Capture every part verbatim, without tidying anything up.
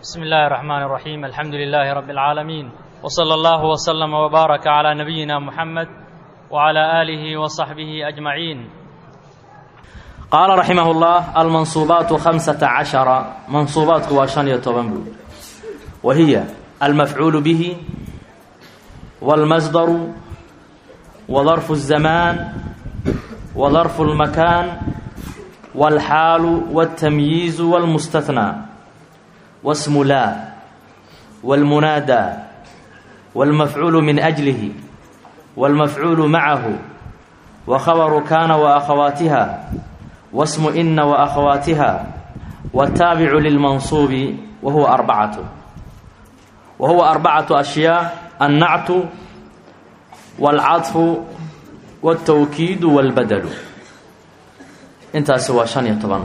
بسم الله الرحمن الرحيم. الحمد لله رب العالمين، وصلى الله وسلم وبارك على نبينا محمد وعلى آله وصحبه أجمعين. قال رحمه الله: المنصوبات خمسة عشر. منصوبات واشان يتوبن، وهي المفعول به، والمصدر، وظرف الزمان، وظرف المكان، والحال، والتمييز، والمستثنى، واسم لا، والمنادى، والمفعول من أجله، والمفعول معه، وخبر كان وأخواتها، واسم إن وأخواتها، والتابع للمنصوب، وهو أربعة وهو أربعة أشياء: النعت، والعطف، والتوكيد، والبدل. intaas waa shan iyo toban.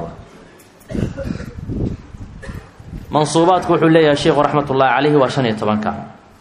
منصوباتك wuxuu leeyahay sheekhu raxmatullaahi calayhi waa shan iyo toban ka.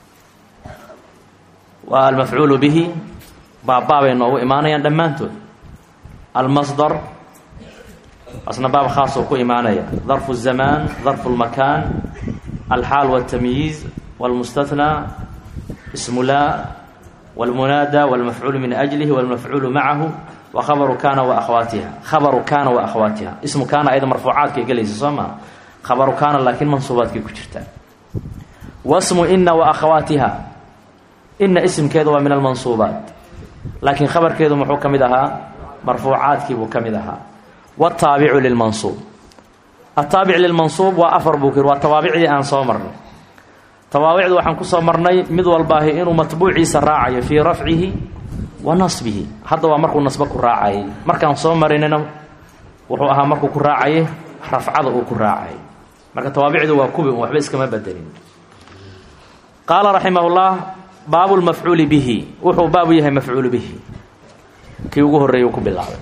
waa almafcuulu bihi baabbaabay noogu imaanayaan dhammaantood. almasdar asna baab khaas oo ku imaanaya. darfu الzamaan, darfu الmakaan, alxaal والtamyiiz, والmustathnaa, ismu laa, والmunaada, والmafcuulu min أjlihi, والmafcuulu macahu, وخبر كان وأخواتها. خبر كان وأخواتها اسم كان أيضا مرفوعات كي قليس صمّا خبر كان لكن منصوبات كي كجرتا. واسم إن وأخواتها، إن اسم كذا من المنصوبات، لكن خبر كذا محو كمدها مرفوعات كي كمدها. والتابع للمنصوب، التابع للمنصوب وأفر بوكر والتوابع أن صامر. توابع وحن كصامرني مذو الباهي إنه متبوعي سراعي في رفعه ونصبه. hadda waa markuu nasba ku raacay. markaan soo marinayna wuxuu ahaa markuu ku raacay rafcada uu ku raacay. marka tawaabicdu waa kubi waxba iskama bedelin. qaala raximahullah: baabul mafcuul bihi. wuxuu baabu yahay mafcuul bihi kii ugu horeeyay ku bilaabay.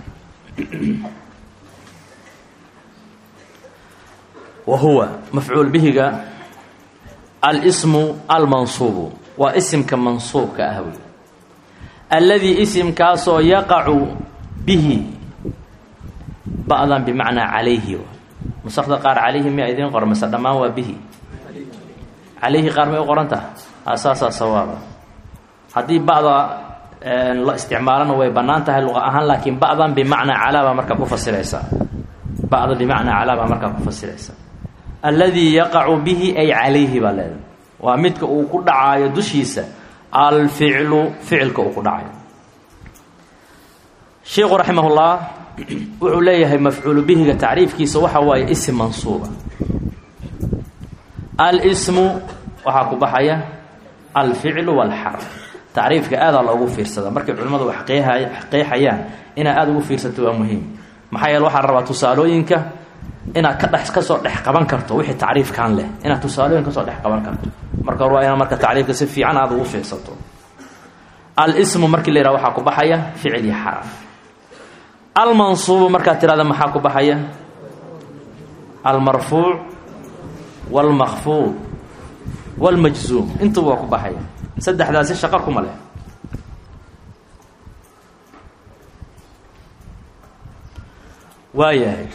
wa huwa mafcuul bihiga al-ismu al-mansub, wa ismka mansubka ah. الذي اسم كاسو يقع به بعضا بمعنى عليه. مستخدم قار عليه ما يدين قر مثلا ما هو به عليه قار ما يقرنته اساسا صواب. هذه بعض استعمالا وبنانتها اللغه اهان، لكن بعضا بمعنى على marka ku fasiraysa. بعض بمعنى على marka ku fasiraysa. الذي يقع به اي عليه balad waa midka uu ku dhacayo dushiisa. الفعل فعلك وقدعي. شيخ رحمه الله وعليه مفعول به تعريف كيس وحا اسم منصوب. الاسم وحاكو بحيا الفعل والحرف. تعريف هذا لو فيرسدا markay culimadu wax qeexayaan ina aad ugu fiirsato waa muhiim. maxaa yeelay waxa rabaa tusaalooyinka ina ka dhax ka soo dhex qaban karto wixii taariifkan leh, ina tusaalooyinka soo dhex qaban karto. marka waa ina marka taariifka si fiican aad ugu fiirsato. al-ismu markii la yiraahdo waxa ku baxaya ficil iyo xaraf. al-mansub marka tirada maxaa ku baxaya al-marfu' wal-makhfud wal-majzum. inta waa ku baxaya saddexdaas shaqo kuma leh. waayahay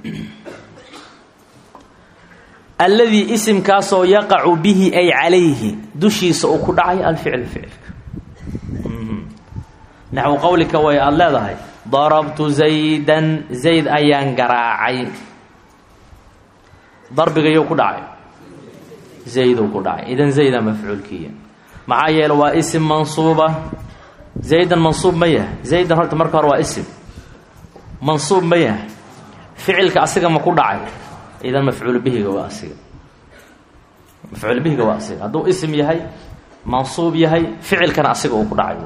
الذي اسم كاسو يقع به أي عليه دشيس وكدعي الفعل فعل. نحو قولك ويا الله ذهي ضربت زيدا زيد أيان قراعي. ضرب غيو كدعي زيد وكدعي. إذن زيد مفعول كيا معايا لو اسم منصوبة. زيدا منصوب ميه. زيدا هرت مركر واسم منصوب ميه. فعل كأسيق ما كدعي. إذا مفعول به واسع. مفعول به واسع. هذا اسم يهي منصوب يهي فعل كان أسيق وكدعي.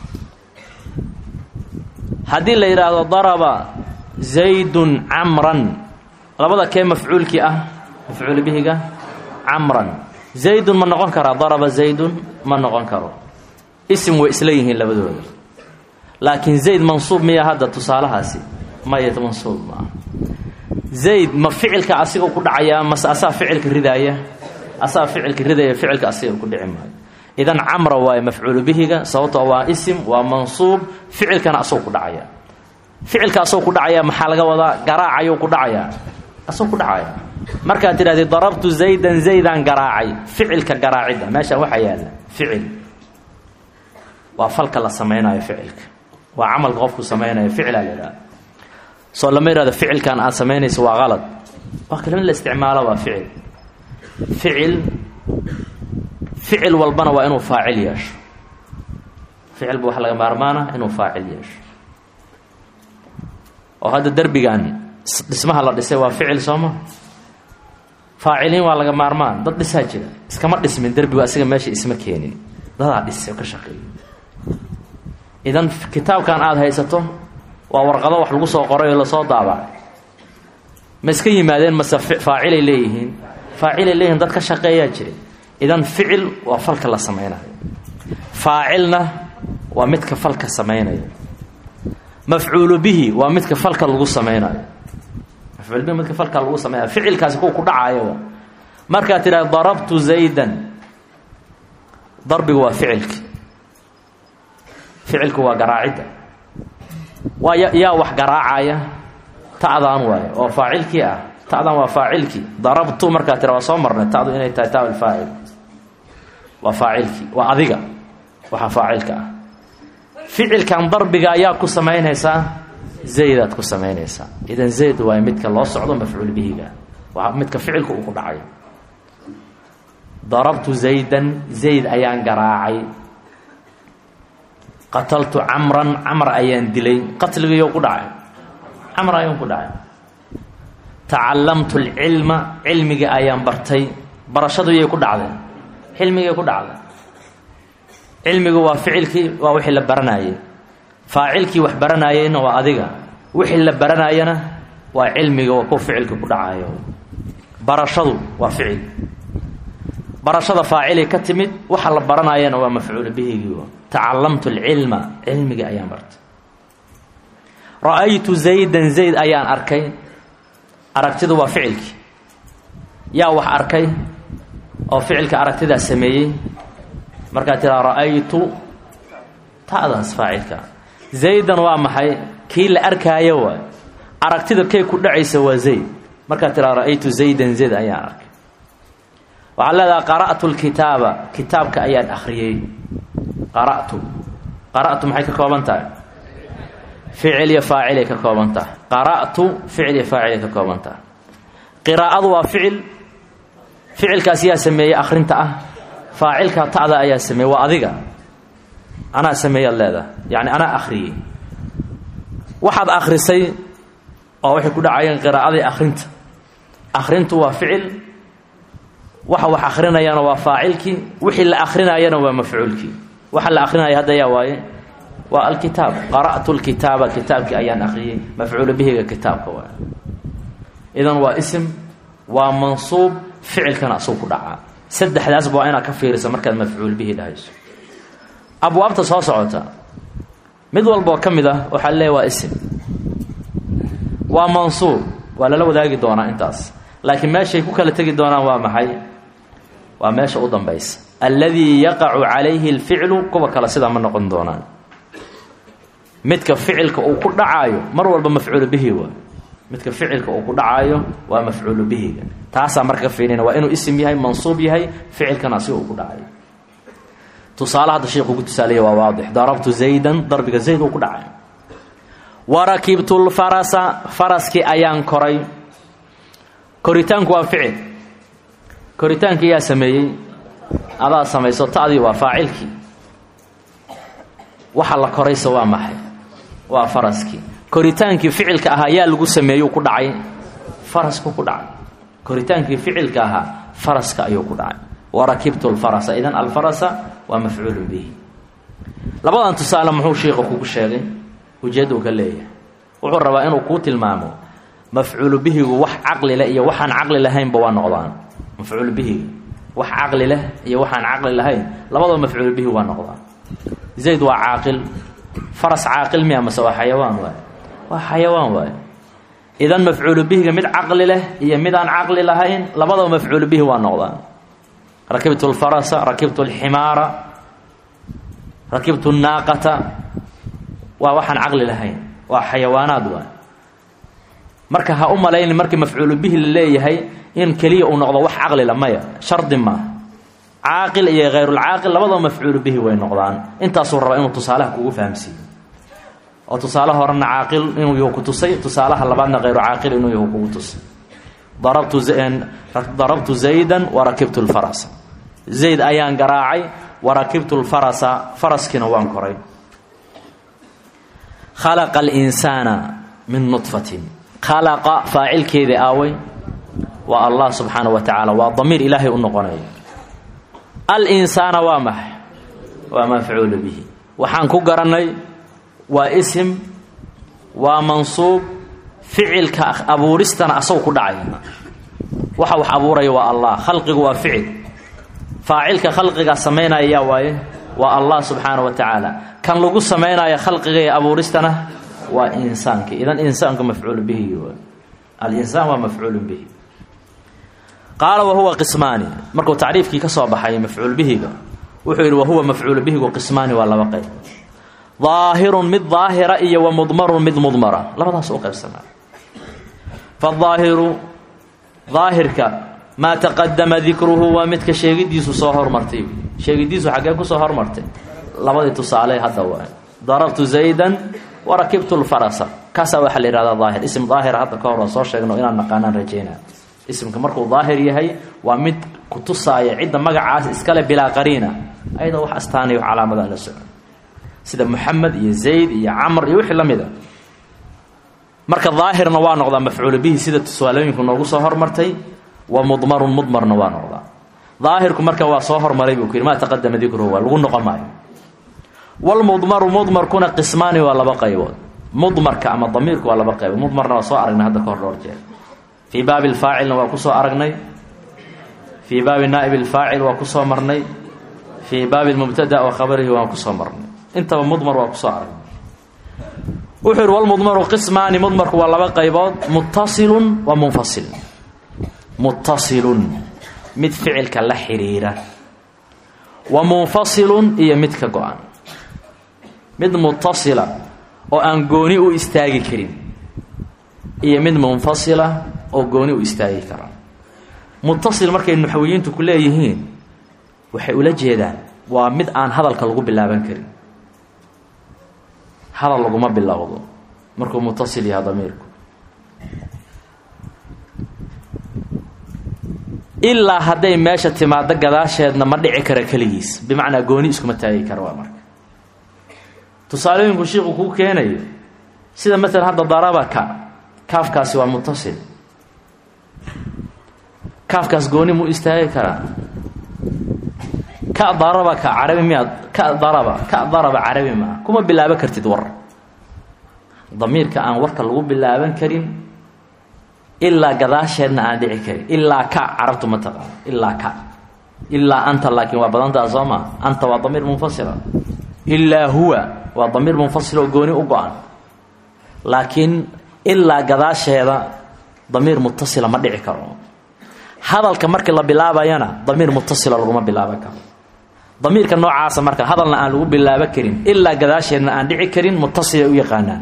هذه اللي يراد ضرب زيد عمرا. لابد كم مفعول كي أه مفعول به جا عمرا. زيد من نقول كرا ضرب زيد من نقول كرا اسم وإسليه اللي بدون. لكن زيد منصوب مية هذا تصالها سي ما يتمنصوب معه. زيد ما فعل كأسيق وكدعيا مس أسا فعل كرداية أسا فعل كرداية فعل كأسيق وكدعي معه. إذن عمرو هو مفعول به صوته هو اسم ومنصوب فعل كان أسوق كدعيا. فعل كأسوق كدعيا محل جوضا قراع يو كدعيا أسوق كدعيا markaad tidhahdid darabtu zaydan zaydan garaacay ficilka garaacidda meeshaan waxaa yaalla ficil waa falka la samaynayo ficilka waa camalka qofku samaynayo ficilaa la yidhahda soo lama yidhahdo ficilkan aad samaynayso waa qalad waa kelimad la isticmaalo waa ficil ficil ficil walbana waa inuu faacil yeesho ficilba waxa laga maarmaana inuu faacil yeesho oo hadda derbigan dhismaha la dhisay waa ficil sooma faaciliin waa laga maarmaan dad dhisaa jira iskama dhismin derbigu asiga meesha isma keenin dadaa dhisay ka shaqeeyo idan kitaabkan aada haysato waa warqado wax lagu soo qoray oo lasoo daabacay ma iska yimaadeen mase faacilay leeyihiin faacilay leeyihiin dad ka shaqeeyaa jiray idan ficil waa falka la samaynayo faacilna waa midka falka samaynayo mafcuulu bihi waa midka falka lagu samaynayo mafcuul bihi midka falka lagu samaynayo ficilkaasi kuwa ku dhacayo markaad tidhahdo darabtu zaydan darbigu waa ficilki ficilku waa garaacidda waa yaa wax garaacaya ta'daan waaye oo faacilkii ah ta'dan waa faacilkii darabtu markaad tidhahdo waa soo marnay ta'du inay tahay taa alfaacil waa faacilkii waa adiga waxaa faacilka ah ficilkan darbiga ayaa ku samaynaysaa zaydaad ku samaynaysaa idan zayd waa midka loo socdo mafcuul bihiga waa midka ficilka uu ku dhacayo darabtu zaydan zayd ayaan garaacay qataltu camran camr ayaan dilay qatligiiyo ku dhacay camr ayaan ku dhacay tacallamtu alcilma cilmiga ayaan bartay barashadu yay ku dhacday cilmigay ku dhacday cilmigu waa ficilkii waa wixii la baranayay faacilkii wax baranayayna waa adiga wixii la baranayana waa cilmiga waa ku ficilka ku dhacayo barashadu waa ficil barashada faacilay ka timid waxa la baranayana waa mafcuul bihigi tacallamtu alcilma cilmiga ayaan bartay ra'aytu zaydan zayd ayaan arkay aragtidu waa ficilkii yaa wax arkay oo ficilka aragtidaa sameeyey markaad tiraa ra'aytu ta'daas faacilka zaydan waa maxay kii la arkaayo waay aragtida kay ku dhacaysa waa zayd markaad tiraa ra'aytu zaydan zayd ayaan arkay waxaa leedaha qara'tu lkitaaba kitaabka ayaan akhriyey qara'tu qara'tu maxay ka kooban tahay ficil iyo faacilay ka kooban tahay qara'tu ficil iyo faacilay ka kooban tahay qiraa'adu waa ficil ficilkaas yaa sameeyey akhrinta ah faacilka ta'da ayaa sameeyey waa adiga anaa sameeyaad leedahay yacni anaa akhriyey waxaad akhrisay oo waxay ku dhacayeen qiraa'adii akhrinta akhrintu waa ficil waxa wax akhrinayana waa faacilkii wixii la akhrinayana waa mafcuulkii waxa la akhrinaya hadda yaa waaye waa alkitaab qara'tu lkitaaba kitaabkii ayaan akhriyey mafcuulu bihiga kitaabka waay idan waa ism waa mansuub ficilkana asuu ku dhacaa saddexdaasba waa inaad ka fiiriso markaad mafcuul bihi dhahayso abwaabta soo socota mid walboo ka mid ah waxaa leeyahy waa ism waa mansuub waa lala wadaagi doonaa intaas laakiin meeshay ku kala tegi doonaan waa maxay waa meesha u dambaysa alladii yaqacu calayhi alficlu kuwa kale sidaa ma noqon doonaan midka ficilka uu ku dhacaayo mar walba mafcuulu bihi waa midka ficilka uu ku dhacaayo waa mafcuulu bihiga taasaa marka ka fiirina waa inuu isim yahay mansuub yahay ficilkana asiga uu ku dhacayo tusaale hadda sheekhu ku tusaaleeya waa waadix darabtu zaydan darbiga zayd uu ku dhacayo warakibtu lfarasa faraskii ayaan koray koritaanku waa ficil koritaankii yaa sameeyey adaa samayso ta'dii waa faacilkii waxa la koraysa waa maxay waa faraskii koritaankii ficilka ahaa yaa lagu sameeyey ku dhacay farasku ku dhacay koritaankii ficilka ahaa faraska ayuu ku dhacay warakibtu lfarasa idan alfarasa waa mafcuulu bihi labadan tusaale muxuu sheekhu kugu sheegay ujeedda uu ka leeyahay wuxuu rabaa inuu kuu tilmaamo mafcuulu bihigu wax caqli leh iyo waxaan caqli lahaynba waa noqdaan mafcuulu bihiga wax caqli leh iyo waxaan caqli lahayn labadaba mafcuulu bihi waa noqdaan zayd waa caaqil faras caaqil miya mase waa xayawaan waay waa xayawaan waay idan mafcuulu bihiga mid caqli leh iyo mid aan caqli lahayn labadaba mafcuulu bihi waa noqdaan rakibtu lfarasa rakibtu alximaara rakibtu naaqata waa waxaan caqli lahayn waa xayawaanaad waay marka ha u malayni markii mafcuul bihi leeyahay in kaliya uu noqdo wax aqli la maya shardi ma caaqil iyo ghayrul caaqil labadaba mafcuul bihi way noqdaan intaas uu raba inuu tusaalaha kugu fahamsiyo oo tusaalaha horena caaqil inuu yahay ku tusay tusaalaha labaadna ghayru caaqil inuu yahay kugu tusay darabtu zayn darabtu zaydan wa rakibtu al-farasa zayd ayaan garaacay wa rakibtu al-farasa faraskina waan koray khalaqa al-insana min nutfatin khalaqa fa'il keeda aaway wa Allah subhanahu wa ta'ala wa dhamir ilahi u noqonay al-insana wa ma wa maf'ul bihi waxaan ku garanay waa ism waa mansuub ficilka abuuristana asaw ku dhacay waxa wax abuuray waa Allah khalqigu waa ficil faa'ilka khalqiga sameynaya waaye waa Allah subhanahu wa ta'ala kan lagu sameynaya khalqiga iyo abuuristana waa insaanka idan insaanku maf'uul bihi al-insaan waa maf'uul bihi qala wa huwa qismani markuu taariifkii ka soo baxay maf'uul bihiga wuxuu yiri wa huwa maf'uul bihi qismani waa laba qayb ظاهر مد ظاهرة إيه ومضمر مد مضمرة لما تسوق السماء فالظاهر ظاهر ك ما تقدم ذكره ومتك شيء ديسو صهر مرتين شيء ديسو حقك صهر مرتين لما تصالي هذا هو ضربت زيدا وركبت الفرس كسا وحل هذا ظاهر اسم ظاهر هذا كور صار شيء إنه إن نقانا رجينا اسم كمركو ظاهر يهي ومد كتصايا عند مجا إسكال بلا قرينة أيضا وحستاني على مدى السنة sida Muhammad iyo Zayd iyo Amr iyo wixii lamida marka dhaahirna waa noqda mafcuul bihi sida tusaalooyinku noogu soo hormartay wa mudmarun mudmarna waa noqda dhaahirku marka waa soo hormaray buu kiri ma taqaddama dhikru waa lagu noqon maayo wal mudmaru mudmarkuna qismaani waa laba qaybood mudmarka ama dhamiirku waa laba qaybood mudmarna waa soo aragnay hadda ka hor dhowr jeer fi baab al faa'ilna waa ku soo aragnay fi baab naa'ib al faa'il waa ku soo marnay fi baab al mubtada wa khabarihi waa ku soo marnay انت مضمر وقصار وحر والمضمر قسمان مضمر هو لبا قيبود متصل ومنفصل متصل مد فعل كلا حريره ومنفصل هي مد كغان مد متصله او ان غوني او استاغي كرين هي مد منفصله او غوني او استاغي كران متصل markay naxwiyiintu ku leeyihiin waxay ula jeedaan waa mid aan hadalka lagu bilaaban karin هذا اللي ما باللغض مركو متصل يا ضميركم إلا هدي ماشى تمادا قداشيدنا ما دحي كره كليس بمعنى غوني اسكو ما تاغي كره waa marka tusaalooyinku sheekhu ku keenayo sida mesela hadda darabaka kaafkaasi waa muttasil kaafkaas gooni mu istaagi kara ka darabaka arabi miad ka daraba ka daraba arabi ma kuma bilaaba kartid war damiirka aan warka lagu bilaaban karin illa gadaasheedna aan dhici karin illa ka arabtu mataqa illa ka illa anta laakin waa badanta azama anta waa damiir munfasila illa huwa waa damiir munfasil oo gooni u go'an laakin illa gadaasheeda damiir muttasila ma dhici karo hadalka markii la bilaabayana damiir muttasila lagu ma bilaaban karo ضميرك نوع عاصم مركز هذا اللي أنا أقول بالله بكرين إلا قداش إن عندي كرين متصل ويقانا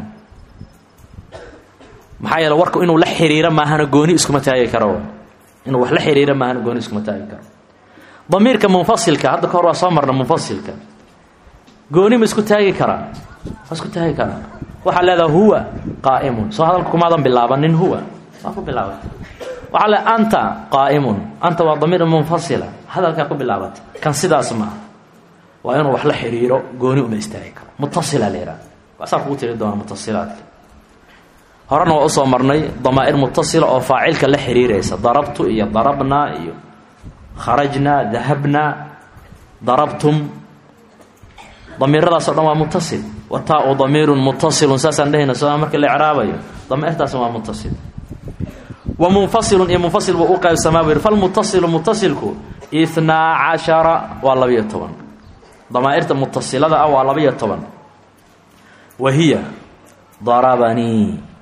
محايا لو وركو إنه لحريرة ما هنقوني اسكو متاعي كرو إنه وح لحريرة ما هنقوني اسكو متاعي كرو ضميرك منفصل ك هذا كرو صامرنا منفصل ك قوني مسكو تاعي كرا مسكو تاعي كرا وحال هذا هو قائم سو هذا لكم أيضا بالله بنين هو ما هو بالله وعلى أنت قائم أنت وضمير منفصلة هذا الكاكو بالله كان سيدا اسمه وأنا وح لحريرة قوني وما يستاهل متصلة ليرة وأصار قوتي للدوام متصلات هرنا وأصلا مرني ضمائر متصلة أو فاعل كلا حريرة ضربت إيه ضربنا إيه خرجنا ذهبنا ضربتم ضمير هذا صار متصل وتاء ضمير متصل ساسا لهنا سواء مرك الإعرابية ضمائر تاسمها متصل ومنفصل إيه منفصل وأوقع السماوير فالمتصل متصلك اثنا عشر والله طبعا ضمائر متصلة أو والله طبعا وهي ضربني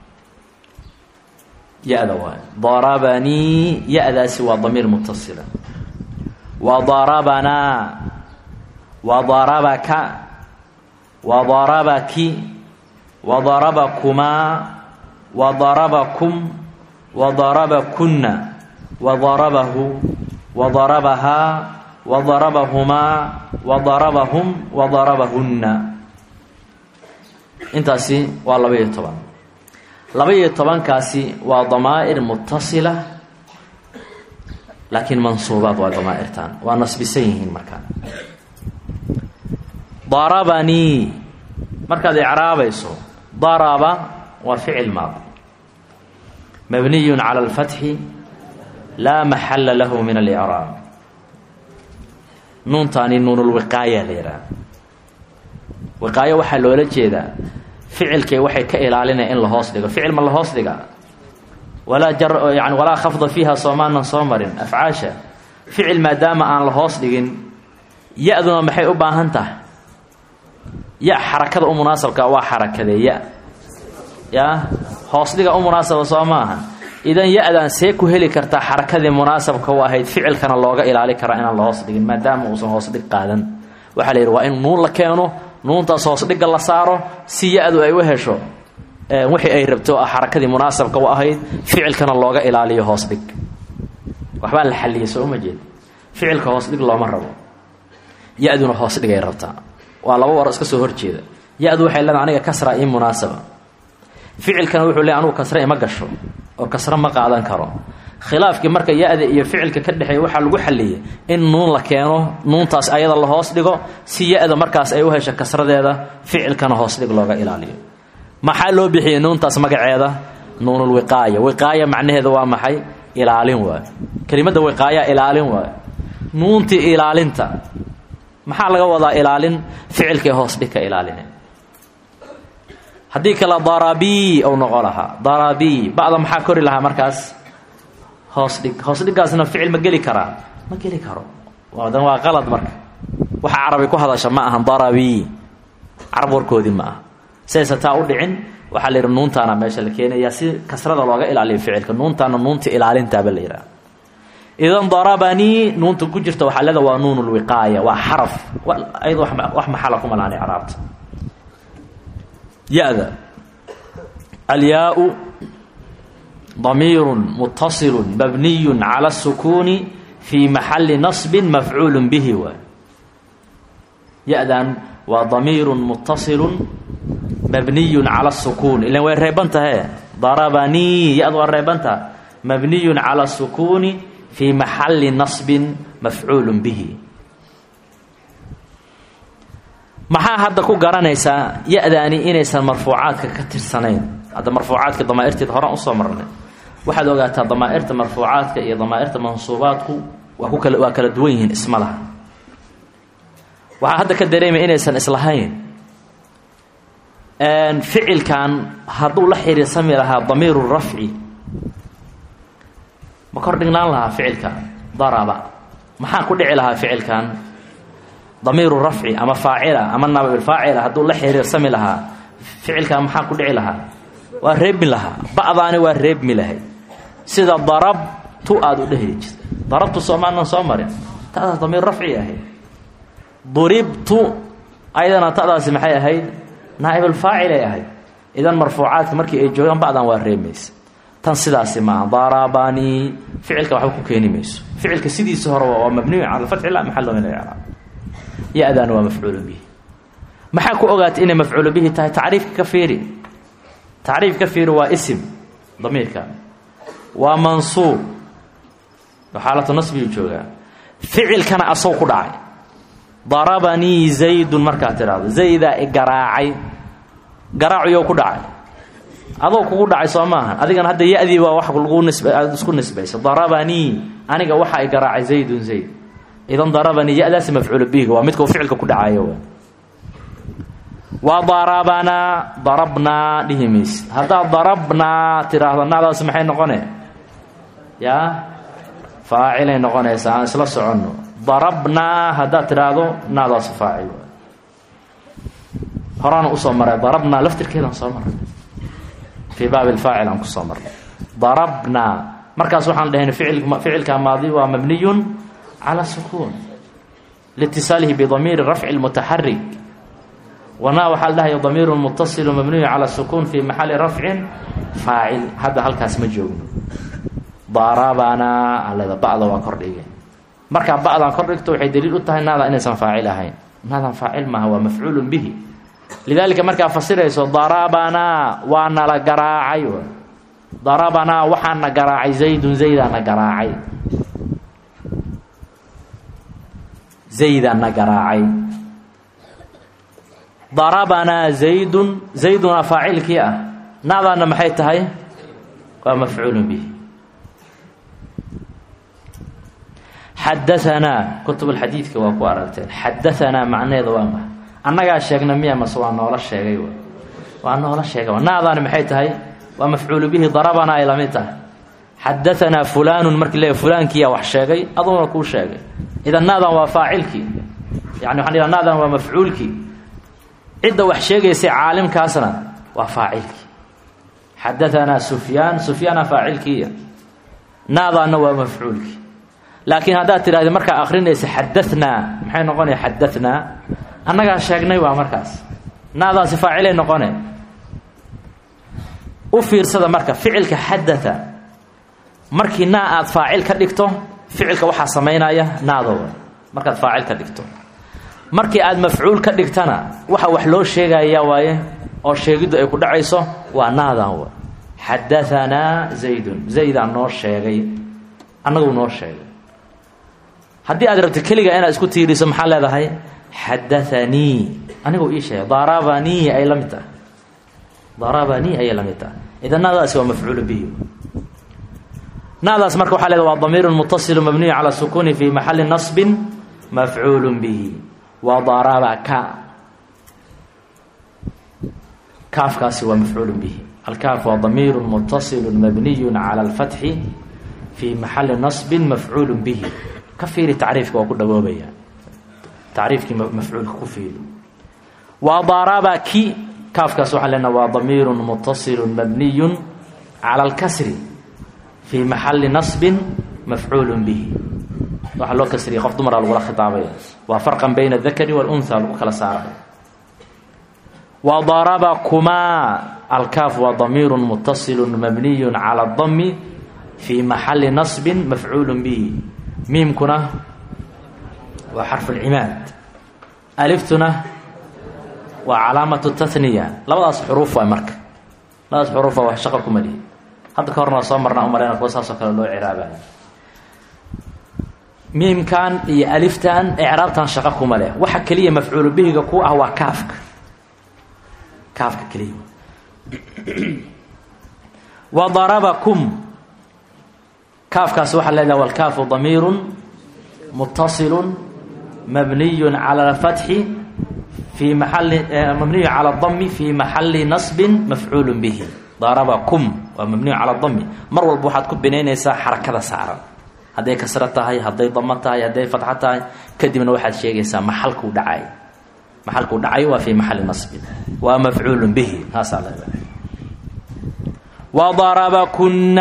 يا ذوان ضربني يا ذا سوى ضمير متصلة وضربنا وضربك وضربك وضربكما وضربكم وضربكن وضربه وضربها وضربهما وضربهم وضربهن intaasi waa laba iyo toban laba iyo toban kaasi waa damaa'ir muttasila laakiin mansuubaad waa damaa'irtan waa nasbisan yihiin marka darabani markaad i'raabayso daraba waa ficil maadi mabniy ala al-fath la mahalla lahu min al-i'raab nuuntani nuunul wiqaaya leeyahay wiqaaya waxa loola jeedaa ficilkay waxay ka ilaalinayaan in la hoos dhigo ficil ma la hoos dhiga wala jar yani wala khafda fiha soomaana soomarin afcaasha ficil maadaama aan la hoos dhigin ya-duna maxay u baahan tahay ya xarakada u munaasabka waa xarakade ya ya hoos dhiga u munaasaba soomaaha idan ya-dan see ku heli kartaa xarakadii munaasabka u ahayd ficilkana looga ilaali karaa inaan la hoos dhigin maadaama uusan hoos dhig qaadan waxaa la yidhi waa in nuun la keeno nuuntaas hoos dhigga la saaro si ya-du ay u hesho wixii ay rabto xarakadii munaasabka u ahayd ficilkana looga ilaaliyo hoos dhig waxbaa la xalliyay soo ma jeed ficilka hoos dhig looma rabo ya-duna hoos dhigay rabtaa waa laba war iska soo horjeeda ya-du waxay leedahay aniga kasra ii munaasaba ficilkana wuxuu leeyahay anigu kasra ima gasho oo kasra ma qaadan karo khilaafkii marka ya-da iyo ficilka ka dhexeeya waxaa lagu xalliyay in nuun la keeno nuuntaas ayada la hoos dhigo si ya-da markaas ay u hesho kasradeeda ficilkana hoos dhig looga ilaaliyo maxaa loo bixiyey nuuntaas magaceeda nuunul wiqaaya wiqaaya macnaheedu waa maxay ilaalin waayo kelimadda wiqaaya ilaalin waayo nuuntii ilaalinta maxaa laga wadaa ilaalin ficilkay hoos dhig ka ilaaline haddii kale darabii ou noqo lahaa darabii ba'da maxaa kori lahaa markaas hoos dhig hoos dhiggaasna ficil ma geli karaa ma geli karo waadan waa qalad marka waxa carabi ku hadasha ma ahan darabii carab warkoodii ma aha saysa taa u dhicin waxaa la yidhi nuuntaana meesha la keenayaa si kasrada looga ilaaliyo ficilka nuuntaana nuunta ilaalintaaba la yidhaha idan darabanii nuunta ku jirta waxaa leeda waa nuunul wiqaaya waa xaraf ayado wax maxala kuma lahan icraabta ya-da alyaa-u ضمير متصل مبني على السكون في محل نصب مفعول به و يأذن وضمير متصل مبني على السكون إلا وين ريبنتها ضربني يأذن ريبنتها مبني على السكون في محل نصب مفعول به maxaa hadda ku garanaysaa ya-daani inaysan marfuucaadka ka tirsanayn hadda marfuucaadka damaa'irteed horaan usoo marnay waxaad ogaataa damaa'irta marfuucaadka iyo damaa'irta mansuubaadku waa ku kala waa kala duwan yihiin isma laha waxaa hadda ka dareemaya inaysan islahayn ficilkan hadduu la xiriirsami lahaa damiiru rafci ma kor dhignaan lahaa ficilkan daraba maxaa ku dhici lahaa ficilkan damiiru rafci ama faacila ama naabilfaacila hadduu la xiriirsami lahaa ficilkan maxaa ku dhici lahaa waa reebmi lahaa ba'daani waa reebmi lahayd sida darabtu aada u dhehli jirta darabtu soomaanan soo marin ta'daas damiir rafci ahayd duribtu ayadana ta'daasi maxay ahayd naa'ibalfaacilay ahayd idan marfuucaadka markii ay joogaan ba'dan waa reebmaysa tan sidaasi maaha darabani ficilka waxba ku keeni mayso ficilka sidiisa hore waa mabniyu cala alfatxi laa maxalla min al-i'raab ya-dan waa mafcuulu bihi maxaa ku ogaatay inay mafcuulu bihi tahay tacriifka ka fiiri tacriif ka fiiri waa isim damiirka waa mansuub xaalatu nasbiyu joogaa ficilkana asoo ku dhacay darabanii zaydun markaad tidhaahdo zaydaa i garaacay garaacuyou ku dhacay adoo kugu dhacay soo maahan adigana hadda ya-dii waa wax lagu nisba aada isku nisbayso darabanii aniga waxa i garaacay zaydun zayd idan darabanii ya-daasi mafcuulu bihiga waa midka uu ficilka ku dhacayo waa darabanaa darabnaa dhihi mayse haddaad darabnaa tidhaahdo naadaasi maxay noqone yaa faacilay noqonaysaa aan isla soconno darabnaa haddaad tidhaahdo naadaasi faacil horaana usoo maray darabnaa laftirkeedaan soo marnay fii baabi lfaacil aan kusoo marnay darabnaa markaas waxaan dhahayn ficil ficilka maadi waa mabniyun cala sukuun liitisaalihi bidamiiri rafci lmutaxarik wana waxaa la dhahay damiir muttasil mabniy ala sukun fi mahali raf'in faa'il hada halkaas ma joogno darabana alada ba'da waa kordhigay marka ba'dan kordhigto waxay daliil u tahay naada inaysan faa'il ahayn naada faa'il ma huwa maf'ul bihi lidalika marka fasirayso darabana wa nala garaacay darabana waxana garaacay zaydun zaydana garaacay zaydana garaacay darabana zaydun zayduna faa'ilkii ah naadana maxay tahay waa maf'ul bihi حدثنا كتب الحديث كوا ku aragteen حدثنا macneedu waa ma annaga sheegna miya maswaa noola sheegay waa noola sheegay naadana maxay tahay waa maf'ul bihi darabana ila mita حدثنا فلان markii la fulaankiya wax sheegay aduna ku sheegay idan naadan waa faa'ilki yani waxaan naadan waa maf'ulki cidda wax sheegaysa caalimkaasna waa faa'ilki حدثنا سفيان سفيان فاعلكي نادana waa maf'ulki laakiin hadaa tiraahdo marka akhrinaysa حدثنا maxay noqonay حدثنا annaga sheegnay waa markaas naadaasi faa'ilay noqonay u fiirsada marka ficilka حدث markii naa aad faa'il ka dhigto ficilka waxa sameeynaya naado marka aad faa'il ka dhigto markii aad maf'uul ka dhigtana waxa wax loo sheegaya waaye oo sheegidu ay ku dhacayso waa naadan waa حدثنا زيد زيد noo sheegay annagu noo sheegay haddii aad rabto kaliya inaad isku tiiriso maxaa leedahay حدثني anigu ii sheegay darabani ay lamita darabani ay lamita idan naadaas waa maf'uul bihi naadaas marka waxa leedahay waa damiir muttasil mabni ala sukuni fi mahall nasb maf'uul bihi wa darabaka kaafkaasi waa maf'uul bihi الكاف هو ضمير متصل مبني على الفتح في محل نصب مفعول به كفير تعريفك وكل دوابيا تعريفك مفعول كفيل وضربك كاف كسوح لنا وضمير متصل مبني على الكسر في محل نصب مفعول به وحلو كسر خفض مرة الأولى خطابية وفرقا بين الذكر والأنثى وكلا سارة وضربكما الكاف وضمير متصل مبني على الضم في محل نصب مفعول به ميم كنا وحرف العماد ألفتنا وعلامة التثنية لبدأ حروف ومرك لبدأ حروف وشقكم لي هذا كورنا صمرنا أمرنا قصاص كلا لو إعرابا ميم كان ألفتان إعرابتان شقكم له وحك لي مفعول به كو هو كافك كافك كلمة وضربكم كاف كاسوح الليلة والكاف ضمير متصل مبني على الفتح في محل مبني على الضم في محل نصب مفعول به ضربكم ومبني على الضم مر والبوحات كب بينيسا حركة سعر هذه كسرتها هذه ضمتها هذه فتحتها كدي من واحد شيء يسا محلك ودعاي محلك ودعاي وفي محل نصب ومفعول به هذا وضربكن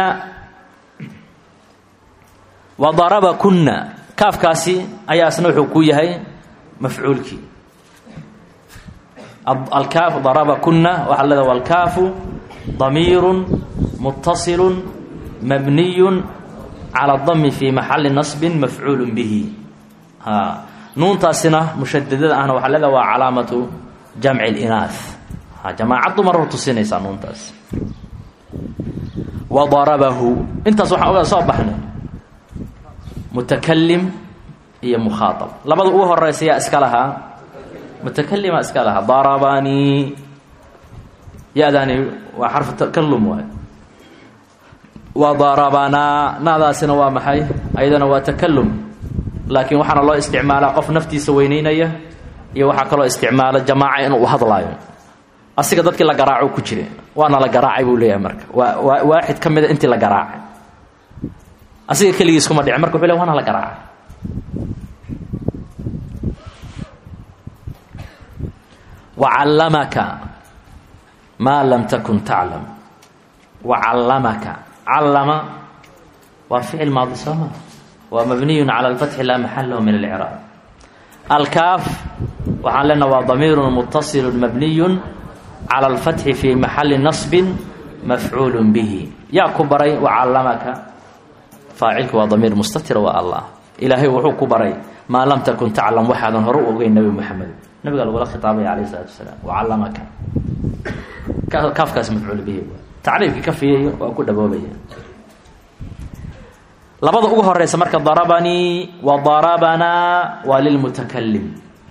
وضربكن كاف كاسي أي أسنوح كويهي مفعولك الكاف ضربكن وحلذا والكاف ضمير متصل مبني على الضم في محل نصب مفعول به ها نون تاسنة مشددة أنا وحلذا وعلامة جمع الإناث ها جماعة مرة تسينيسا نون تاس وضربه انت صح صبحنا متكلم هي مخاطب لبد اوه الرئيسيه اسكلها متكلم اسكلها ضرباني ياداني وحرف التكلم واحد وضربنا ناداسنا waa maxay ayadana waa takallum laakiin waxana loo isticmaalaa qof naftiisa weyneynaya iyo waxa kale oo isticmaala jamaaca inuu hadlaayo asiga dadkii la garaaco ku jire waana la garaacay buu leeyahay marka waa waahid kamid intii la garaacay asiga kaligiis kuma dhicin marka wuxuu leeyahay waana la garaacay وعلمك ما لم تكن تعلم وعلمك علم وفعل ماضي سما ومبني على الفتح لا محل له من الإعراب الكاف وحان لنا وضمير متصل مبني على الفتح في محل نصب مفعول به يا كبري وعلمك فاعلك وضمير مستتر والله إلهي وحو كبري ما لم تكن تعلم وحدا هرؤ وغير النبي محمد النبي قال ولا خطابي عليه الصلاة والسلام وعلمك كاف كاس مفعول به تعريف كفيه وكل بابيه لبض ugu horeysa marka darabani wa darabana walil mutakallim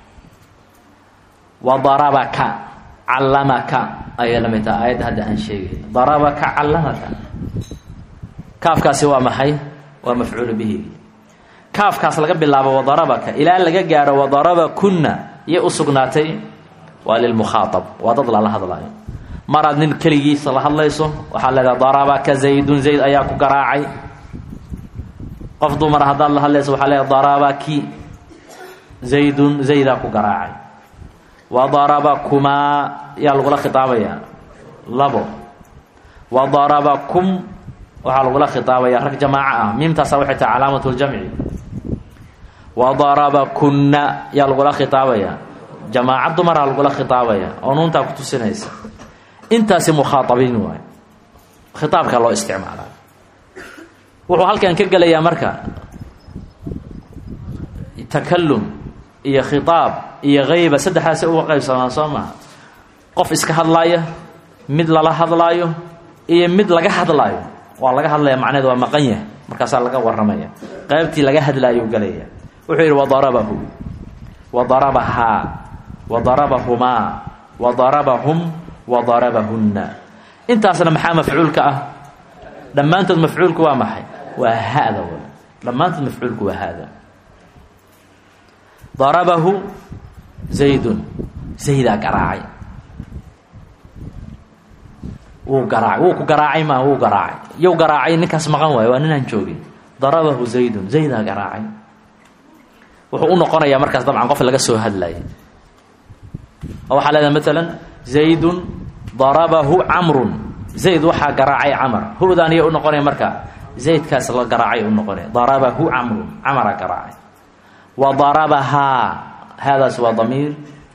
wa darabaka allamaka ayalamita ayad hada aan sheegay darabaka allamaka kaafkaasi waa maxay waa mafcuul bihi kaafkaas laga bilaabo wa darabaka ila laga gaaro wa daraba kunna ya usugnaatay walil mukhatab wa dad la hadlaayo marad nin kaligiisa la hadlayso waxa laga darabaka zaydun zayd ayaa ku garaacay qof dumar hadaa la hadlayso waxa laga darabaki zaydun zayda ku garaacay wa darabakuma ya lagu la khitaabaya labo wa darabakum waxa lagu la khitaabaya rag jamaa ah miimtaas waxay tahay calaamatu jamci wa darabakunna ya lagu la khitaabaya jamaa dumar lagu la khitaabaya oo nuunta ku tusinaysa intaasi mukhaatabiin waay khitaabka loo isticmaalaa wuxuu halkan ka galayaa marka takallum iyo khitaab iyo ghayba saddexaas oo qaybsanaa Soomaa qof iska hadlaaya mid lala hadlaayo iyo mid laga hadlaayo waa laga hadlaya macnaheedu waa maqan yahay markaas laga waramaya qaybtii laga hadlaayo galaya wuxuu yiri wadarabahu wadarabaha wadarabahuma wadarabahum wadarabahunna intaasna maxaa mafcuulka ah dhamaantood mafcuulku waa maxay waa hada dhamaantood mafcuulku waa hada darabahu zaydun zayda garaacay uu garaacay uu ku garaacay ma uu garaacay yow garaacay ninkaas maqan waay waa ninaan joogin darabahu zaydun zayda garaacay wuxuu u noqonayaa markaas dabcan qof laga soo hadlayay waxa la مثلا زيد ضربه عمرو زيد waxa garaacay amr hoodan iyo u noqonay marka زيد kaas la garaacay u noqonay ضربه عمرو عمر garaacay وضربها هذا سوى ضمير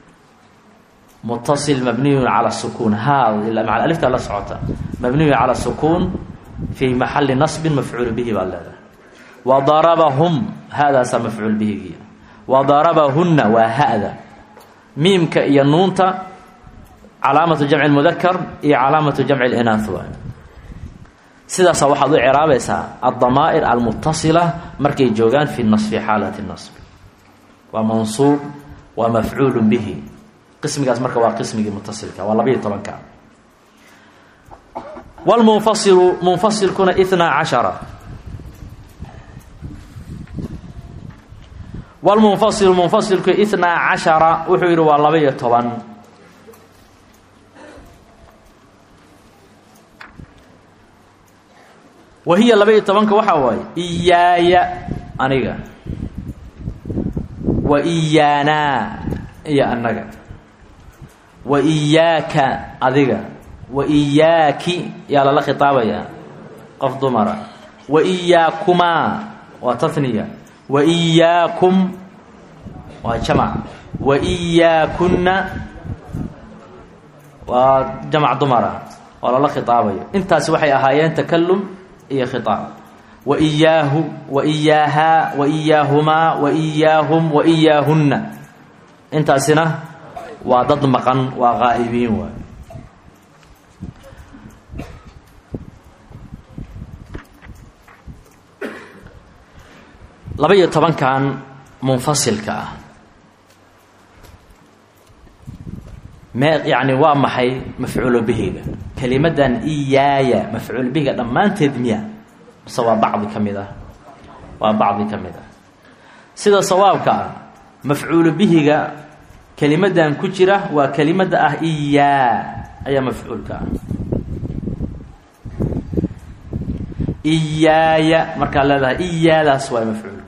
متصل مبني على السكون هذا الا مع الالف لا صوته مبني على السكون في محل نصب مفعول به بالله وضربهم هذا مفعول به وضربهن وهذا ميمك يا نونتا علامه جمع المذكر هي علامه جمع الاناث سدا waxaad u ciraabaysaa الضمائر المتصله markay joogan في النصب في حاله النصب ومنصوب ومفعول به قسمigaas marka waa qismigi muttasilka waa laba iyo toban ka والمنفصل منفصل kuna اثنا عشر والمنفصل منفصل كاثنا عشر وحير والله طبعا وهي لبي طبعا كوحا واي إيايا أنيقا وإيانا يا أنك وإياك أذيقا وإياك يا الله خطابة يا قفض مرة وإياكما وتثنية وإياكم وجمع وإياكن وجمع ضمرة والله خطابه انت سوحي اهايين تكلم هي خطاب وإياه وإياها وإياهما وإياهم وإياهن انت سنه وضد مقن وغائبين و لبي طبعا كان منفصل كا ما يعني وامحي مفعول به كلمه ايايا مفعول به لما تدميا سواء بعض كميده وبعض كميده سيده صوابك مفعول به كلمه كجره وكلمه اه ايا اي مفعول كا إيايا مركا لها إيا لا سوى مفعولك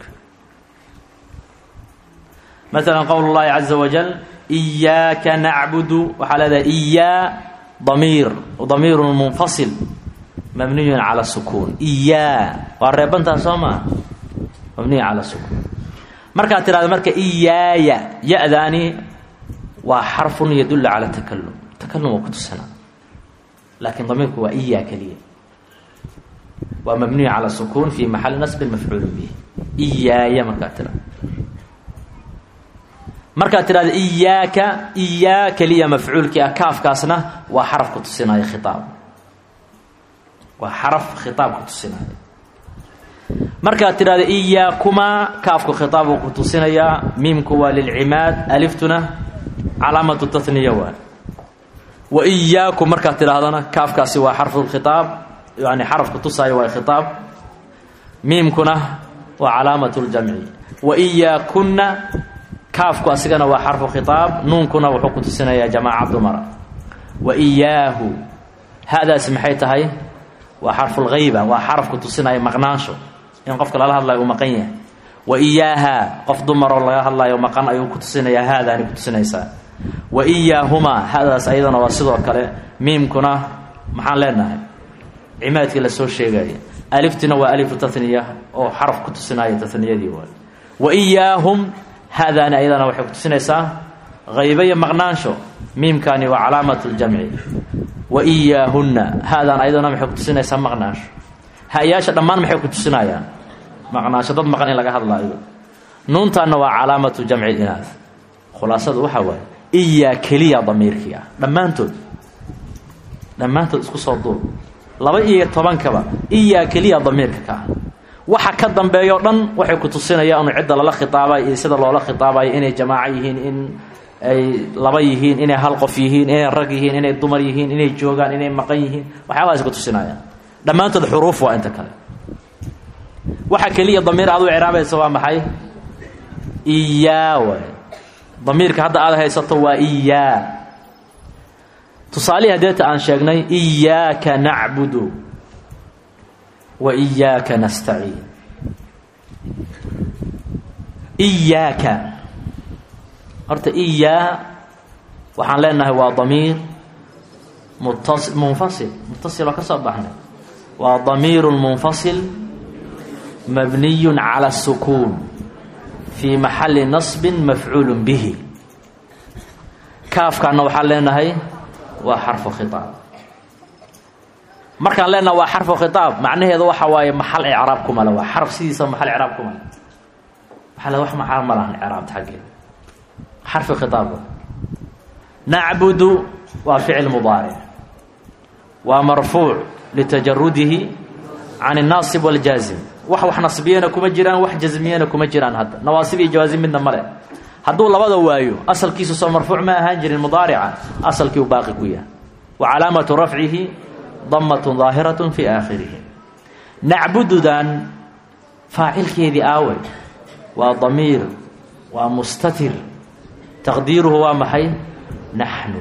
مثلا قول الله عز وجل إياك نعبد وحال هذا إيا ضمير وضمير منفصل مبني على السكون إيا والربان تسمى مبني على السكون marka tiraada marka iyaaya ya'dani wa harfun yadullu ala takallum takallum ku tusana laakin damirku waa iyaa kaliya waa mabni ala sukun fi mahall nasb maf'ul bih iyaaya marka tiraada marka tiraada iyaaka iyaa kaliya maf'ulki kaafkaasna waa xaraf ku tusinaya khitaab waa xaraf khitaab ku tusinaya marka tiraada iyaakuma kaafku khitaab ku tusinaya mimku waa lil'imad aliftuna alamatu tathniya wa wa iyaakum marka tiraadana kaafkaasi waa xarfu khitab yani xarf ku tusaya waa khitab mimkuna waa alamatu aljam'i wa iyaakunna kaafku asigana waa xarfu khitab nuunkuna wuxuu ku tusinaya jamaaca dumara wa iyaahu hada ismahay tahay waa xarfu alghayba waa xarf ku tusinaya maqnaansho in qofka la hadlayo uu maqan yahay wa iyaaha qof dumaro laga hadlayo maqan ayuu ku tusinaya hada ani ku tusinaysa wa iyaahuma hadaas ayadana waa sidoo kale miimkuna maxaan leenahay imaadkii la soo sheegay aliftina waa alifu tathniya oo xarf ku tusinaya tathniyadii waa wa iyaahum hadaana ayadana waxay ku tusinaysaa ghaybaya maqnaansho miimkani waa calaamatu aljam'i wa iyaahunna hadaana ayadana waxay ku tusinaysaa maqnaansho hayaasha dhamaan maxay ku tusinayaan maqnaansho dad maqan in laga hadlaayo nuuntaana waa calaamatu jam'i inaas khulaasadu waxa waa iya kaliya damirkiya dhamaantood dhamaantood isku soo duub laba iyo toban kaba iya kaliya damirka ka waxa ka dambeeyo dhan waxay ku tusinayaan in cid la khitaabay iyo sida loola khitaabay inay jamaaca yihiin in ay laba yihiin inay hal qof yihiin inay rag yihiin inay dumar yihiin inay joogan inay maqan yihiin waxaas ku tusinayaan dhamaantood xuruuf waa inta kale waxa kaliya damir aad u ciraabayso waa maxay iyaawa damirka hadda aad haysato waa iyaa tusaaliha deeta aan sheegnay iyaaka na'budu wa iyaaka nasta'iin iyaaka horta iyaa waxaan leenahay waa damir muttasil munfasil muttasil ka soo baxnay waa damir munfasil mabni ala sukun في محل نصب مفعول به كاف كان وحال لنا وحرف خطاب مركان لنا وحرف خطاب معناه هذا وحواي محل اعرابكم ولا حرف سيسا محل اعرابكم محل وح محل مران اعراب حقه حرف خطاب نعبد وفعل مضارع ومرفوع لتجرده عن الناصب والجازم wax wax nasbiyana kuma jiraan wax jazmiyana kuma jiraan hadda nawaasib iyo jawaazim midna male haduu labada waayo asalkiisu soo marfuuc ma ahaan jirin mudaarica asalkii uu baaqi ku yahay wa calaamatu rafcihi dammatun zaahiratun fi aakhirih na'bududan faa'ilkeedii aaway waa damiir waa mustatir taqdiiruhu waa maxay nahnu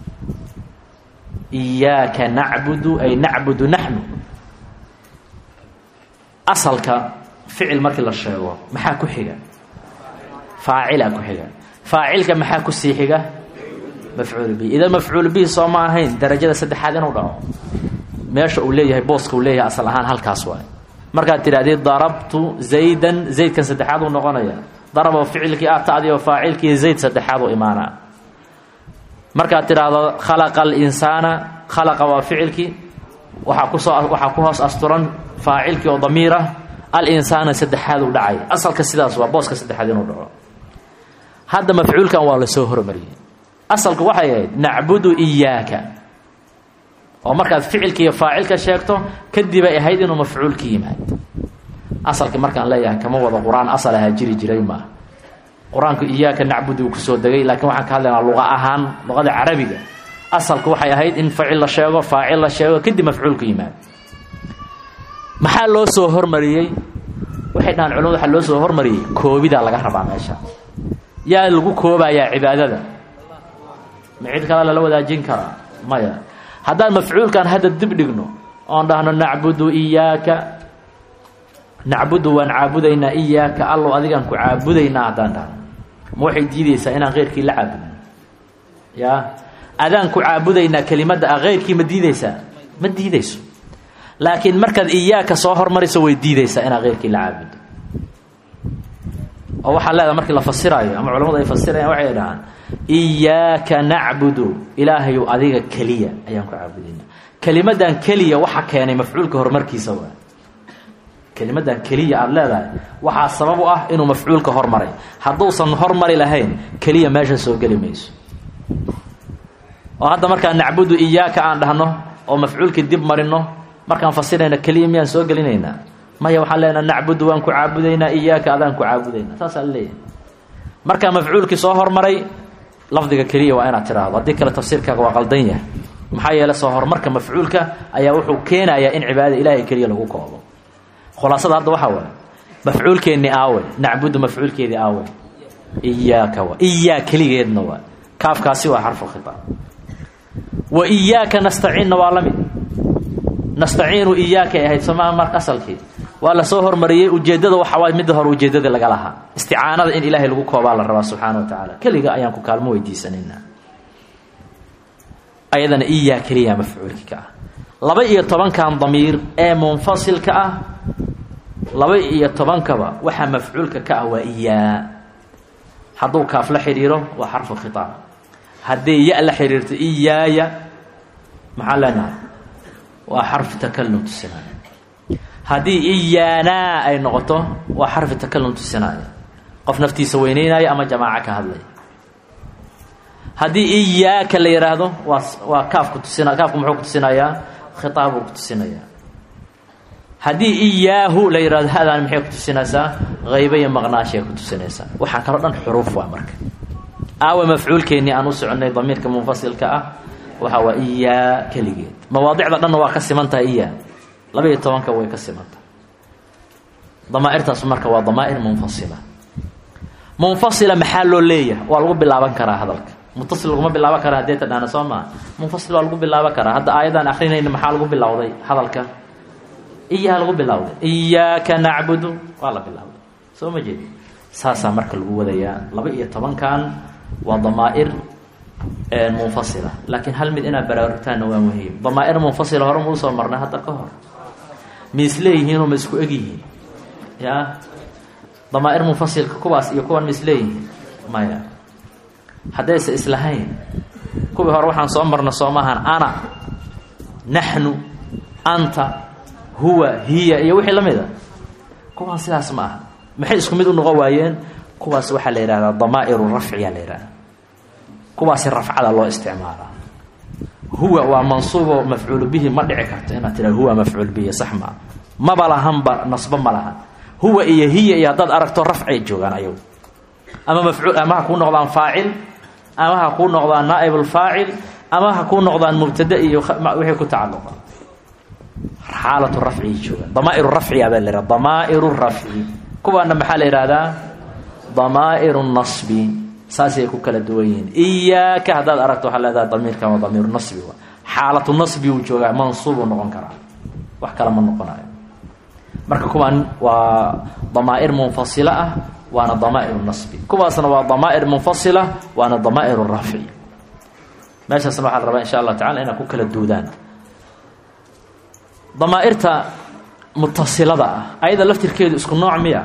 iyyaka na'budu ay na'budu nahnu asalka ficil markii la sheego maxaa ku xiga faa'ila ku xiga faa'ilka maxaa ku sii xiga mafcuul bi ida mafcuul bi soo ma ahayn darajada saddexaad inuu dhaco meesha uu leeyahay booska uu leeyahay asal ahaan halkaas waay marka tiraadee darabtu zaydan zaydkan saddexaad uu noqonaya daraba ficilkii aataadi oo faa'ilkii zayd saddexaad uu imaana marka tiraado khalaqal insana khalaqa wa ficilkii waxa ku soo waxa ku hoos asturan faa'ilkii oo damiira al insana saddexaad u dhacay asalka sidaas waa booska saddexaad inuu dhaco hadda mafcuulkan waa la soo hormariyay asalku waxay ahayd na'budu iyyaka oo markaad ficilkii faa'ilka sheegto kadib ay ahayd inuu mafcuulkii yimaado asalka markaan leeyahay kama wada quraan asal aha jiri jiray ma quraanku iyyaka na'budu ku soo dagay laakiin waxaan ka hadlaynaa luqa ahaan luqada carabiga asalku waxay ahayd in faa'il la sheego faa'il la sheego kadib mafcuulku yimaado maxaa loo soo hormariyay waxay dhaan culimadu waxa loo soo hormariyay koobida laga rabaa meesha yaa lagu koobayaa cibaadada ma cid kale la wadaajin kara maya haddaan mafcuulkan hadda dib dhigno oon dhahno na'budu iyyaka na'budu wa na'budayna iyyaka allo adigan ku caabudayna haddaan dhahno ma waxay diidaysaa inaan qeyrkii la caabudno yaa adaan ku caabudayna kelimada qeyrkii ma diidaysaa ma diidayso laakiin markaad iyaaka soo hormariso way diidaysaa ina qeyrkii la caabudo oo waxa leedahay markii la fasirayo ama culimadu ay fasirayaan waxay yiraahdaan iyyaka na'budu ilaahay adiga kaliya ayaan ku caabudinaa kalimadan kaliya waxa keenay mafcuulka horumarkiisa waa kalimadan kaliya aad leedahay waxa sabab u ah inuu mafcuulka hormaray haduusan hormari lahayn kaliya meesha soo gali mayso oo hadda markaan na'budu iyyaka aan dhahno oo mafcuulka dib marino markaan fasirayna kaliya miyaan soo galinaynaa maya waxa leena na'budu waan ku caabudeynaa iyyaka adaan ku caabudeynaa taas leeyahay marka mafcuulki soo hormaray lafdiga kaliya waa inaad tiraahdo hadii kala tafsiirkaaga waa qaldan yahay maxaa yeelay soo hormarka mafcuulka ayaa wuxuu keenayaa in cibaadada ilaahay kaliya lagu koobo khulaasada hadda waxa waa mafcuulkeeni aawe na'budu mafcuulkeedi aawe iyyaka wa iyyaka kaligeedna waa kaafkaasi waa xarfu khitaab wa iyyaka nasta'in wa lam nasta'inu iyyaka ahayd samaa marka asalkii waa la soo hormariyay ujeedada waxa way mid hor ujeedada laga lahaa isticaanada in ilaahay lagu koobaa la rabaa subhanahu wa ta'ala kaliga ayaan ku kaalmo weydiisanayna ayadana iyyaka kaliya mafcuulka laba iyo toban kan damiir ee munfasilka ah laba iyo toban kaba waxa mafcuulka ka ah waa iyaa haduu kaaf la xiriiro waa xarfu khitaab hadii ya la xiriirto iyaaya maxalana waa xarf takallum tusinaya hadii iyaana ay noqoto waa xarf takallum tusinaya qof naftiisa weyneynaya ama jamaaca ka hadlay hadii iyaaka la yiraahdo waa waa kaafku tusinaya kaafku muxuu ku tusinayaa khitaab ku tusinaya hadii iyaahu la yiraahdo hadaan maxay ku tusinaysaa qayb iyo maqnaashay ku tusinaysaa waxa kala dhan xuruuf waa marka aawa mafcuulkeeni aan u soconay damiirka munfasilka ah waxa waa iyaa kaligeed mawaadicda dhan waa ka simantahay iyaa laba iyo toban ka way ka simantahay damaa'irtaas marka waa damaa'ir munfasila munfasila maxaa loo leeyahay waa lagu bilaaban karaa hadalka muttasil lagu bilaaban karaa hadii tadana Soomaa munfasil waa lagu bilaaban karaa hadda aayadan akhrinayna maxaa lagu bilawday hadalka iyaa lagu bilawday iyyaka na'budu waa la bilawday soo ma jeedi saasa marka lagu wadayaa laba iyo toban kan waa damaa'ir منفصلة لكن هل من إنا برارتان ومهم ضمائر منفصلة هرم وصل مرنا هذا كهر مثليه هنا مسكو أجيه يا ضمائر منفصل كواس يكون مثليه ما يا حدث إسلحين كوب هروح عن صمرنا صومها أنا نحن أنت هو هي يوحي لماذا كواس لا اسمها ما حيسكم يدون غوايين كواس وحل إلى ضمائر الرفع يا ليرا كواس الرفع على الله استعماله هو ومنصوب مفعول به ما دعي كرت هنا ترى هو مفعول به صح ما ما بلا هم نصب ما لها هو إيه هي يا ضد أركت الرفع يجوغان أيوه أما مفعول أما هكون نقضان فاعل أما هكون نقضان نائب الفاعل أما هكون نقضان مبتدأ وحي كتعلق حالة الرفع يجوغان ضمائر الرفع يا بلر ضمائر الرفع كوا أن محل إرادة ضمائر النصب ساسي ku kala duwayeen iyaaka hadaad aragto waxa leedahay damiirka waa damiir nasbi waa xaalatu nasbi uu jooga mansuub uu noqon kara wax kala ma noqonayo marka kuwan waa damaa'ir munfasila ah waana damaa'ir nasbi kuwaasna waa damaa'ir munfasila waana damaa'ir rafi meeshaas waxa la rabaa insha Allah ta'ala inaan ku kala duudaan damaa'irta muttasilada ah ayada laftirkeedu isku nooc miya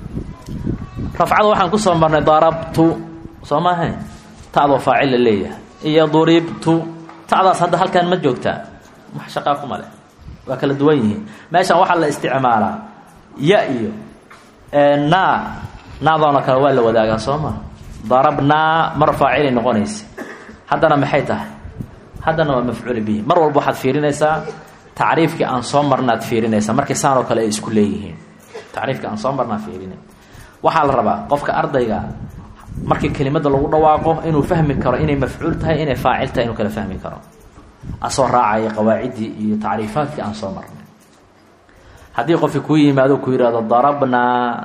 rafcada waxaan ku soo marnay darabtu سماهن تعالوا فاعل اللية إيا ضربت تعالوا صدق هل كان مجوكتا ما شقاكم عليه وكل دويه ماشي واحد الاستعمال يأيو اه نا ناظرنا كوال وداقا صوما ضربنا مرفاعين نغنيس هذا أنا محيته هذا أنا مفعول به مر والبحث في رنسا تعريف كأن صمرنا في رنسا مركي سانو كلا إسكوليه تعريف كأن صمرنا في رنسا وحال الربا قفك أرضيقا markii kelimada lagu dhawaaqo inuu fahmi karo inay mafcuul tahay inay faacil tahay inuu kala fahmi karo asoo raacay qawaacidi iyo taariifaadkii aan soo marnay hadii qof ku yimaado ku yiraahdo darabna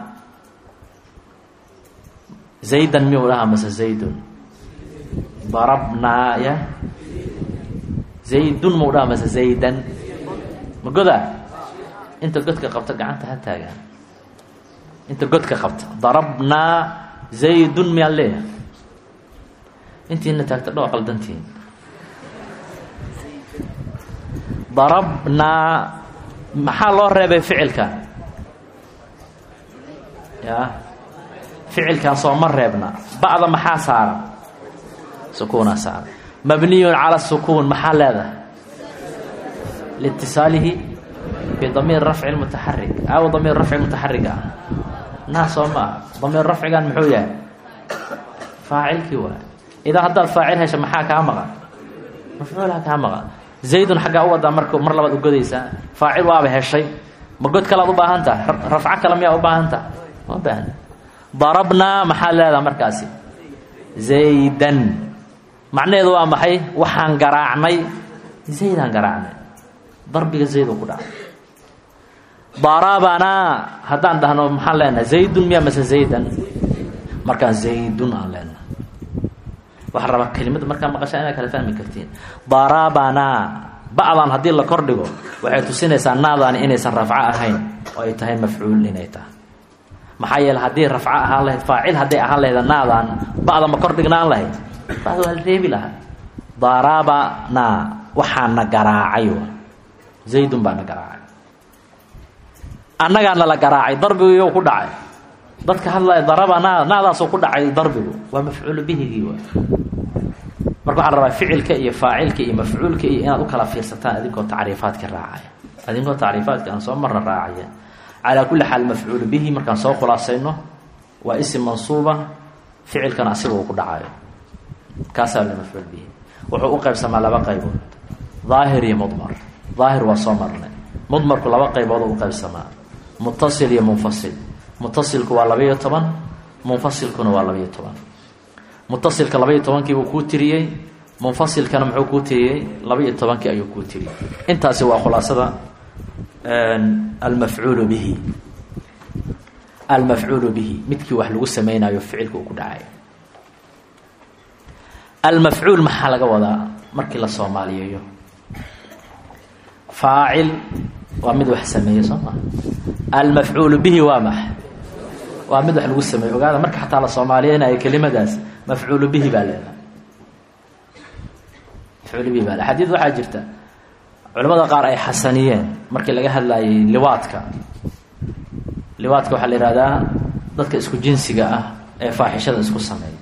zaydan miwlaha masa zaydun darabna ya zaydun miwlaha masa zaydan magoda inta godka qabta gacanta ha taagan inta godka qabta darabna زيد من عليه انت ان تاكتدو قلدنتين ضربنا محل الربع فعلك يا ficilkan soo ma reebna ba'da maxaa saaran sukuuna saaran mabniyun cala sukuun maxaa leedahay liitisaalihi bidamiir rafci mutaxarik aw damiir rafci mutaxariga naa soo maa damiir rafcigan muxuu yahay faacilkii waay idaa haddaad faacil hesha maxaa kaa maqan mafcuulha kaa maqan zaydun xaggaa u wadaa marka mar labaad u godaysaa faacil waaba heshay ma god kalaad u baahan tahay rafco kale miyaa u baahan tahay ma baahna darabnaa maxaa leedaha markaasi zaydan macnaheedu waa maxay waxaan garaacnay zaydaan garaacnay darbiga zayd oo ku dhacay darabanaa haddaan dhahno maxaan leenahay zaydun miyaa mase zaydan markaan zaydun aan leenahay waxaa rabaa kelimada markaa maqashaa inaad kala fahmi kartiin darabanaa ba'dan haddii la kordhigo waxay tusinaysaa naadaani inaysan rafco ahayn oo ay tahay mafcuul inay tahay maxaa yeele haddii rafco ahaan lahayd faacil hadday ahaan lahayd naadaan ba'da ma kordhignaan lahayd ba'da waa la reebi lahaa darabanaa waxaana garaacay zaydun baana garaacay annagaana la garaacay darbigiiyo ku dhacay dadka hadlaya darabanaa naadaasoo ku dhacay darbigu waa mafcuulu bihigii waa marka waxaan rabaa ficilka iyo faacilka iyo mafcuulka iyo inaad u kala fiirsataan adinkoo tacriifaadka raacaya adinkoo tacriifaadka aan soo marna raacaya calaa kulli xaal mafcuulu bihi markaan soo khulaasayno waa isim mansuuba ficilkana asiga uu ku dhacayo kaasaa la mafcuul bihi wuxuu u qaybsamaa laba qaybood daahir iyo mudmar daahir waa soo marnay mudmarku laba qaybood u qaybsamaa muttasil iyo munfasil muttasilku waa labaiyo toban munfasilkuna waa labaiyo toban muttasilka labaiyo tobankii buu kuu tiriyey munfasilkana muxuu kuu tiriyey labaiyo tobankii ayuu kuu tiriyey intaasi waa khulaasada almafcuulu bihi almafcuulu bihi midkii wax lagu samaynayo ficilka uu ku dhacayo almafcuul maxaa laga wadaa markii la soomaaliyeeyo faacil waa mid wax sameeye soo maa almafcuulu bihi waa max waa mid wax lagu sameeyo ogaada marka xataa la soomaaliyeynayo kelimadaas mafcuulu bihi baa leedahay mafcuulu bihi baa le xadiid waxaa jirta culamada qaar ay xasaniyeen markii laga hadlayay liwaadka liwaadka waxaa la yihahdaa dadka isku jinsiga ah ee faaxishada isku sameeya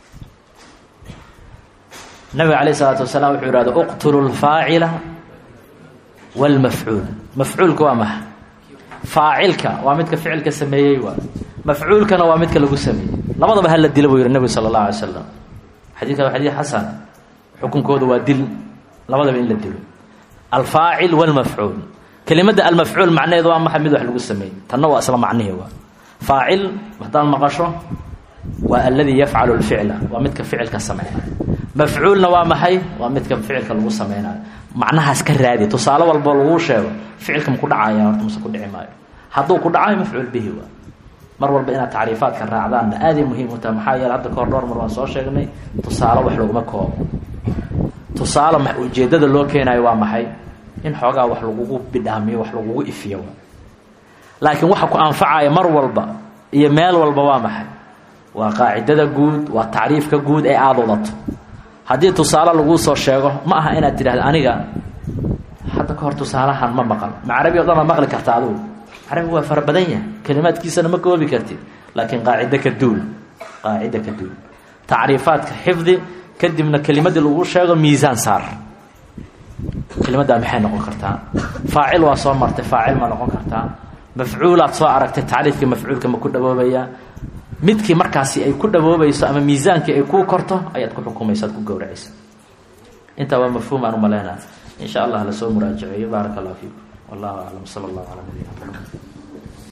nabiga calayh isalaatu wasalaam wuxuu yihahda uqtulu lfaacila wاlmafcuul mafcuulka waa maxa faacilka waa midka ficilka sameeyey waa mafcuulkana waa midka lagu sameeyey labadaba hala dila buu yihi nebigu sala اllahu alay slam xadiidka waa xadiid xasan xukunkooda waa dil labadaba in la dilo alfaacil wاlmafcuul kelimadda almafcuul macnaheedu waa maxa mid wax lagu sameeyey tanna waa isla macnihii waa faacil haddaad maqasho waa aladii yafcalu lficla waa midka ficilka sameeya mafcuulna waa maxay waa midka ficilka lagu sameynayo macnahaas ka raadi tusaale walbo laguu sheego ficilka ma ku dhacaya horta mase ku dhici maayo hadduu ku dhacayo mafcuul bihi waa mar walba inaad tacriifaadka raacdaanna aaday muhiim u tahay maxaa yeele hadda kahor dhowr mar waan soo sheegnay tusaale wax laguma koobo tusaale ujeeddada loo keenayo waa maxay in xoogaa wax lagugu bidhaamiyo wax lagugu ifiyo laakiin waxa ku anfacaya mar walba iyo meel walba waa maxay waa qaacidada guud waa tacriifka guud ee aada wadato haddii tusaale laguu soo sheego ma aha inaad tidhahda aniga hadda ka hor tusaalahan ma maqal ma carabi o dhan ma maqli karta adugu carabigu waa fara badan yahay kelimaadkiisana ma koobi kartid laakiin qaacida ka duul qaacida ka duul tacriifaadka xifdi kadibna kelimadii lagu sheego miisaan saar kelimaddaa maxay noqon kartaa faacil waa soo martay faacil ma noqon kartaa mafcuulaad soo aragtay tacriifkii mafcuulka ma ku dhawoobaya midkii markaasi ay ku dhawoobayso ama miisaankii ay kuu korto ayaad ku xukumayso ad ku gowracayso intaa waa mafhuum aan umaleynaa in sha allah lasoo muraajaceeyo baaraka allah fiikum wallahu aclam sala allahu calaa nabiyina maxamed